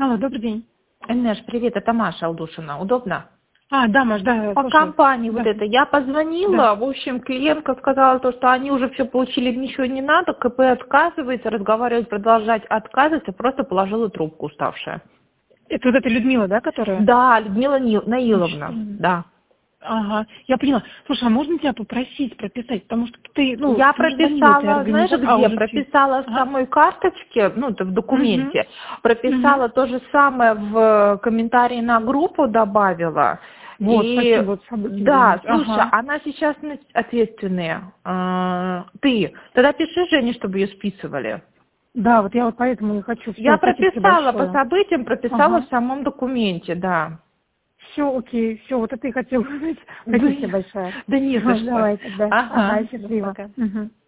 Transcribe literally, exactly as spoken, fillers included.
Алло, добрый день. Энеш, привет, это Маша Алдушина. Удобно? А, да, Маш, да, По слушаю. компании Да. вот это я позвонила, Да. в общем, клиентка сказала то, что они уже все получили, ничего не надо, КП отказывается, разговаривать, продолжать отказывается, просто положила трубку уставшая. Это вот эта Людмила, да, которая? Да, Людмила Ни- Наиловна, Очень. да. Ага, я поняла. Слушай, а можно тебя попросить прописать? Потому что ты, ну, Я ты уже звонила, ты прописала, знаешь, организовала. А, где? уже все. Прописала в Ага. самой карточке, ну, это в Угу. документе, прописала то же самое в комментарии на группу, добавила. Вот, И спасибо, вот события да, делать. слушай, Ага. она сейчас на- ответственная. А, Ты, тогда пиши Жене, чтобы ее списывали. Да, вот я вот поэтому и хочу. Я Все, спасибо тебе прописала по большое. событиям, прописала в Ага. самом документе, да. Все, окей, все, вот это и хотела узнать. Да, Спасибо тебе большое. да не за Всё, что. давай тогда. Ага, Ага, ну счастливо. пока. Угу.